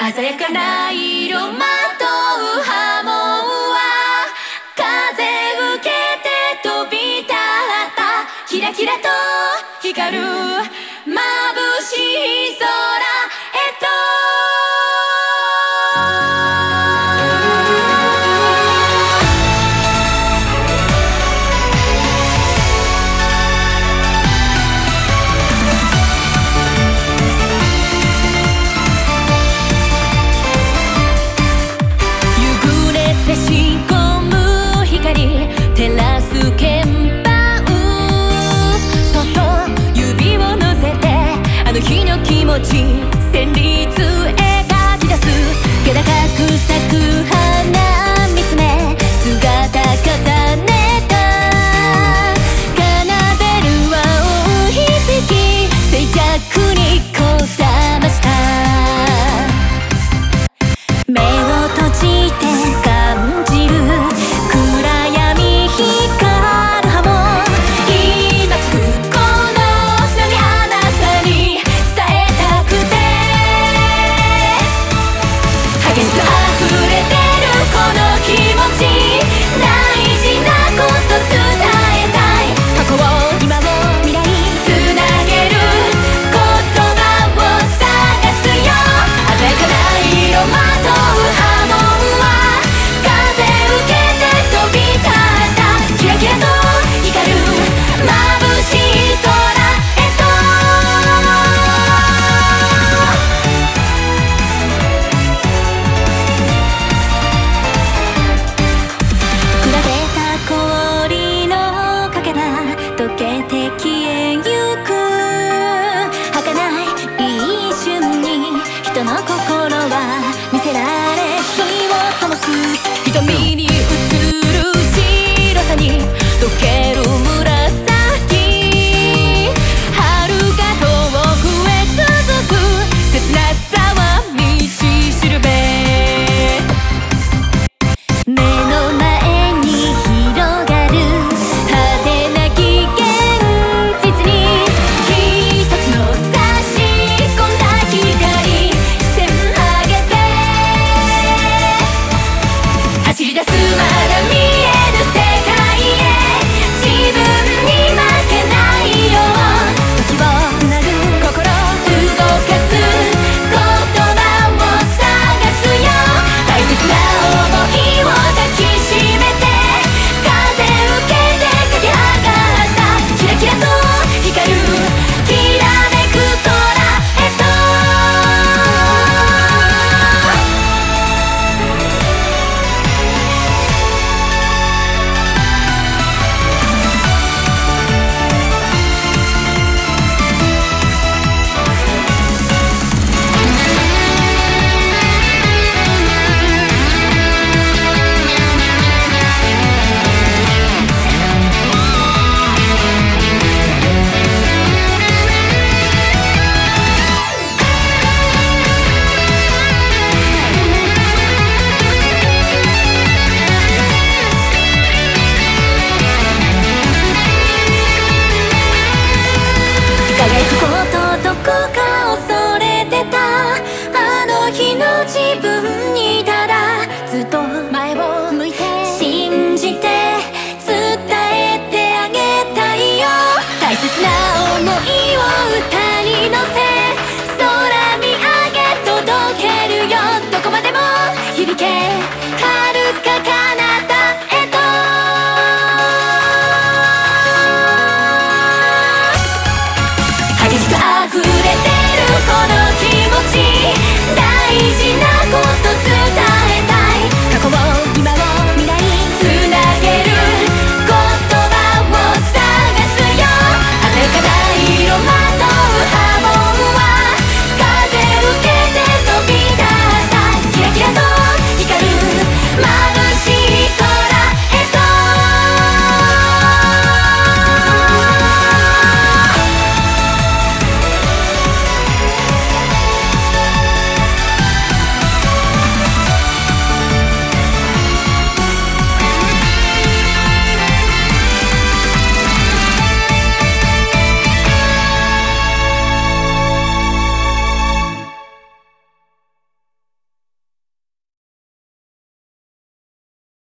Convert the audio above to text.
鮮やかな色まとう波紋は風受けて飛び立ったキラキラと光る眩しい空へと差し込む光照らす鍵盤そっと指を乗せてあの日の気持ち旋律描き出す気高く咲く花見つめ姿重ねた奏でる輪を響き静寂にこだました目を閉じて感じる暗闇光る波紋今すぐこの波あなたに伝えたくて激しく溢れてるこの気持ち大事なこと伝えたい過去を今を未来つなげる言葉を探すよ鮮やかな色まとう波紋は風受けて飛び立ったキラキラと光る眩しい空へと比べた氷の影は溶けて消えゆく儚い一瞬に人の心は見せられ火を灯す瞳に映る白さに溶ける紫春が遠くへ続く切なさは道しるべ目の前に広がる果てなき現実に一つの差し込んだ光線上げて走り出すまだ見える世界へ自分に負けないよう時をつなぐ心動かす言葉を探すよ大切な想いを抱きしめて風受けて駆け上がったキラキラと光るきらめく空へと輝くことどこか恐れてたあの日の自分にただずっと前を向いて信じて伝えてあげたいよ大切な想い